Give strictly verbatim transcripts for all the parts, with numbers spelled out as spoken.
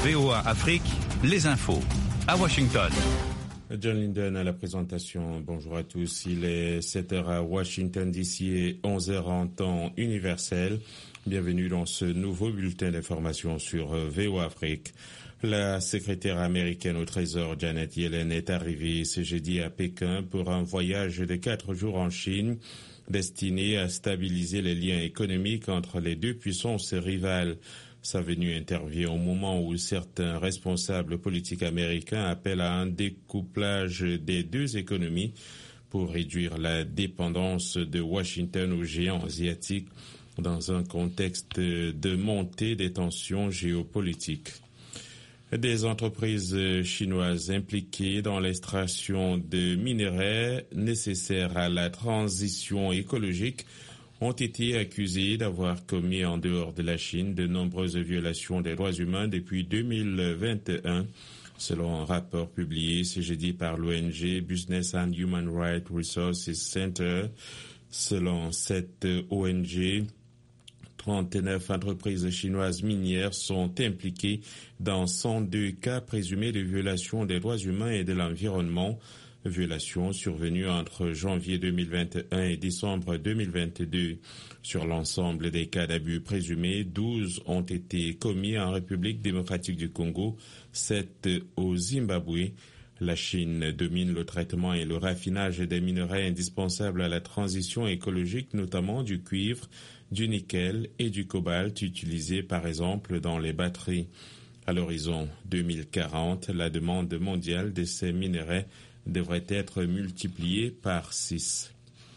V O A Afrique, les infos à Washington. John Linden à la présentation. Bonjour à tous. Il est sept heures à Washington D C et onze heures en temps universel. Bienvenue dans ce nouveau bulletin d'information sur V O A Afrique. La secrétaire américaine au Trésor, Janet Yellen, est arrivée ce jeudi à Pékin pour un voyage de quatre jours en Chine destiné à stabiliser les liens économiques entre les deux puissances rivales. Sa venue intervient au moment où certains responsables politiques américains appellent à un découplage des deux économies pour réduire la dépendance de Washington aux géants asiatiques dans un contexte de montée des tensions géopolitiques. Des entreprises chinoises impliquées dans l'extraction de minerais nécessaires à la transition écologique ont été accusés d'avoir commis en dehors de la Chine de nombreuses violations des droits humains depuis deux mille vingt et un, selon un rapport publié ce jeudi par l'O N G Business and Human Rights Resources Center. Selon cette O N G, trente-neuf entreprises chinoises minières sont impliquées dans cent deux cas présumés de violation des droits humains et de l'environnement. Violations survenues entre janvier deux mille vingt et un et décembre deux mille vingt-deux. Sur l'ensemble des cas d'abus présumés, douze ont été commis en République démocratique du Congo, sept au Zimbabwe. La Chine domine le traitement et le raffinage des minerais indispensables à la transition écologique, notamment du cuivre, du nickel et du cobalt utilisés par exemple dans les batteries. À l'horizon deux mille quarante, la demande mondiale de ces minerais devrait être multiplié par six.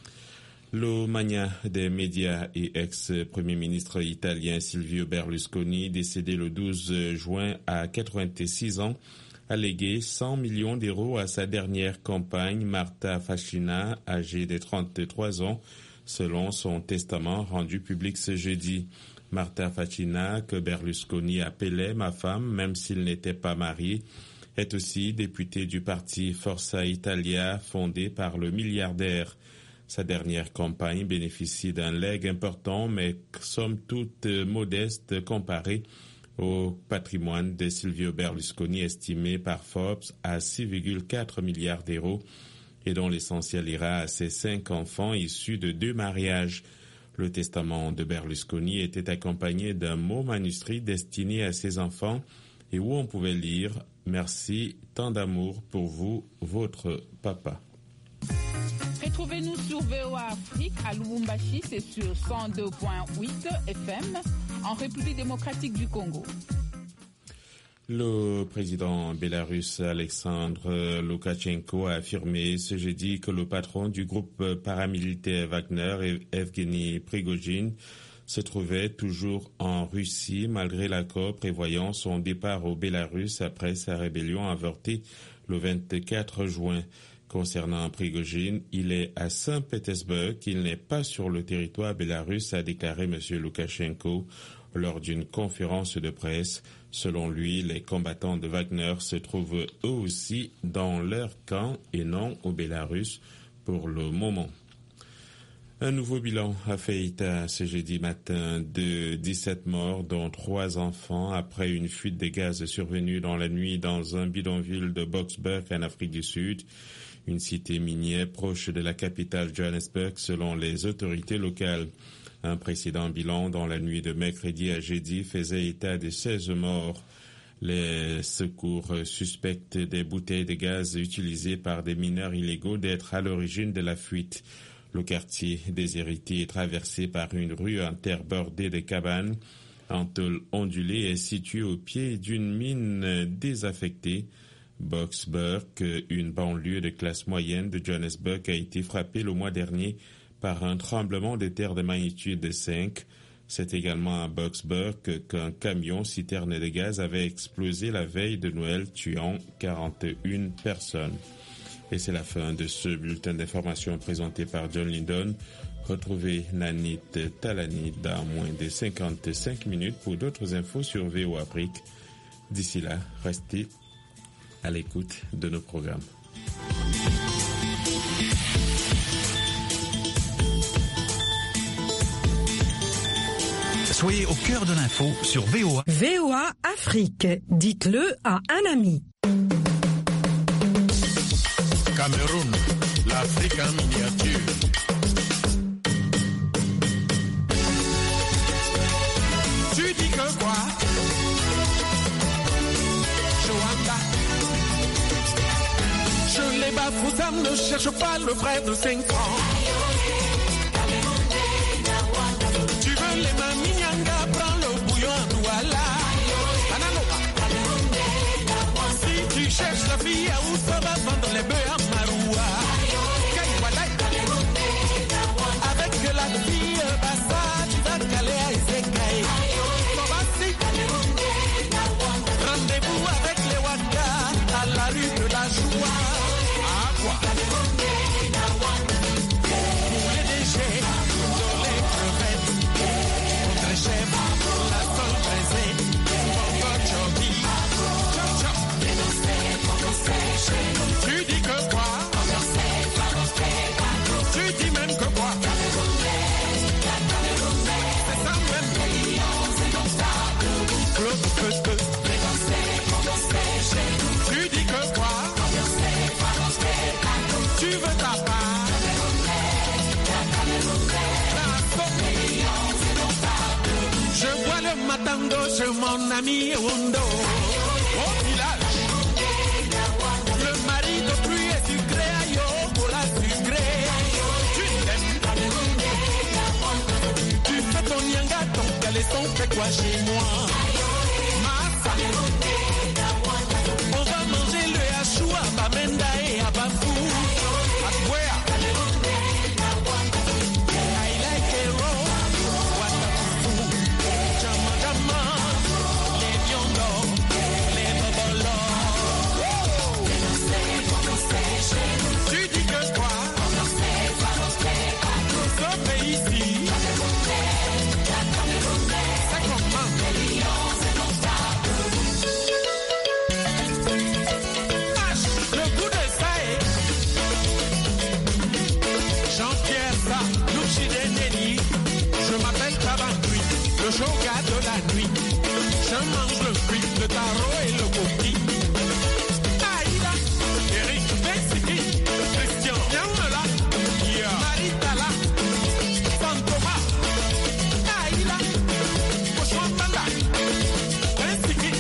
Le mania des médias et ex-premier ministre italien Silvio Berlusconi, décédé le douze juin à quatre-vingt-six ans, a légué cent millions d'euros à sa dernière compagne, Marta Fascina, âgée de trente-trois ans, selon son testament rendu public ce jeudi. Marta Fascina, que Berlusconi appelait ma femme, même s'il n'était pas marié, est aussi députée du parti Forza Italia, fondé par le milliardaire. Sa dernière campagne bénéficie d'un legs important, mais somme toute modeste comparé au patrimoine de Silvio Berlusconi, estimé par Forbes à six virgule quatre milliards d'euros, et dont l'essentiel ira à ses cinq enfants issus de deux mariages. Le testament de Berlusconi était accompagné d'un mot manuscrit destiné à ses enfants et où on pouvait lire « Merci, tant d'amour pour vous, votre papa ». Retrouvez-nous sur V O A Afrique à Lubumbashi, c'est sur cent deux virgule huit F M, en République démocratique du Congo. Le président bélarusse Alexandre Loukachenko a affirmé ce jeudi que le patron du groupe paramilitaire Wagner, Evgeny Prigojine, se trouvait toujours en Russie malgré l'accord prévoyant son départ au Bélarus après sa rébellion avortée le vingt-quatre juin. Concernant Prigojine, il est à Saint-Pétersbourg, il n'est pas sur le territoire bélarusse, a déclaré M. Loukachenko lors d'une conférence de presse. Selon lui, les combattants de Wagner se trouvent eux aussi dans leur camp et non au Bélarus pour le moment. Un nouveau bilan a fait état ce jeudi matin de dix-sept morts, dont trois enfants, après une fuite de gaz survenue dans la nuit dans un bidonville de Boksburg en Afrique du Sud, une cité minière proche de la capitale Johannesburg selon les autorités locales. Un précédent bilan dans la nuit de mercredi à jeudi faisait état de seize morts. Les secours suspectent des bouteilles de gaz utilisées par des mineurs illégaux d'être à l'origine de la fuite. Le quartier des Héritiers est traversé par une rue en terre bordée de cabanes en tôle ondulée et situé au pied d'une mine désaffectée. Boksburg, une banlieue de classe moyenne de Johannesburg, a été frappée le mois dernier par un tremblement de terre de magnitude de cinq. C'est également à Boksburg qu'un camion citerne de gaz avait explosé la veille de Noël, tuant quarante et une personnes. Et c'est la fin de ce bulletin d'information présenté par John Linden. Retrouvez Nanit Talani dans moins de cinquante-cinq minutes pour d'autres infos sur V O A Afrique. D'ici là, restez à l'écoute de nos programmes. Soyez au cœur de l'info sur V O A. V O A Afrique, dites-le à un ami. Cameroun, l'Afrique en miniature. Tu dis que quoi? Joanda. Je les bafoussam, ne cherche pas le frère de cinq ans. Tu veux les maminianga, prends le bouillon à Douala. Si tu cherches la fille à où ça va vendre les bœufs à Maroua. Avec la fille Bassa, tu vas caler à Ezekaï. Rendez-vous avec les Waka à la rue de la Joie. À quoi? Pour les déchets, pour les crevettes, contre chef, la sol braisée, pour Chobi. Tu dis que quoi? Tu dis même que quoi? C'est ça même. Claude que que. Tu dis que quoi? Tu veux ta part? Je vois le matando chez mon ami Wondo. Au village, le mari de pluie est sucré à yo pour la sucré. Tu l'aimes? Tu fais ton yanga, ton caleçon fait quoi chez moi? Massa. On va manger le hachou à Bamenda et à Bafou. À Bouéa. I like it raw. Watafufu. Jama jama. Les biondo. Les bobolos. Tu dis que quoi? Ce pays-ci. C'est comment? Le goût de ça est Jean-Pierre Sa, Louchidé-Nelly. Je m'appelle Tabanduit, le shoga de la nuit. Je mange le fruit, le taro et le coquille. Aïda, Eric Bensiki, Christian Yamela, Maritala, Santoma, Aïda, Koshwambala, Bensiki.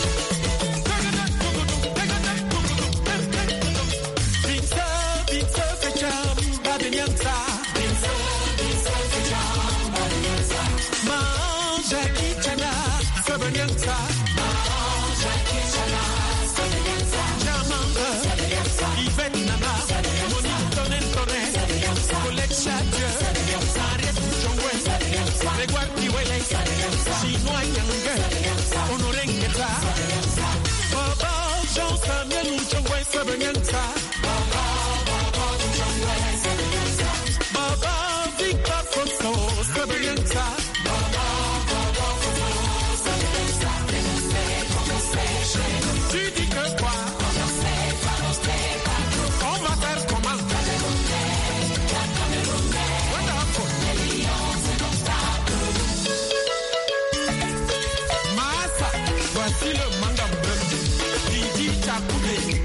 Tu dis que quoi? On va faire comment? Massa, voici le mangambeu. Didi Takoudé.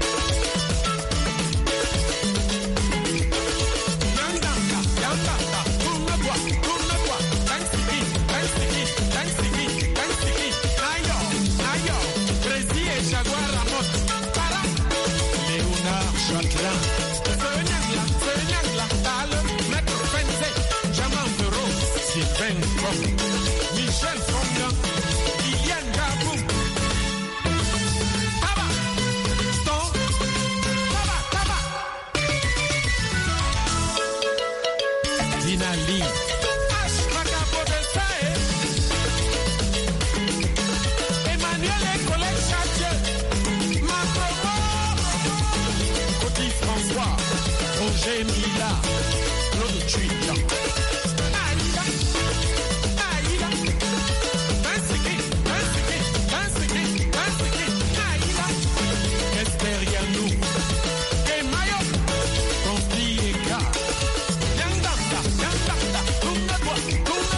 Yandanga, yandanga, tourne-toi, tourne-toi. Dansiki, dansiki, dansiki, dansiki. Nayo, nayo, Prési et Jaguar Ramot. Para. Léonard Chatelin. Senyangla, senyangla, Tal, Maître Fensé, Jaman Bureau, Sylvain Kom, Michel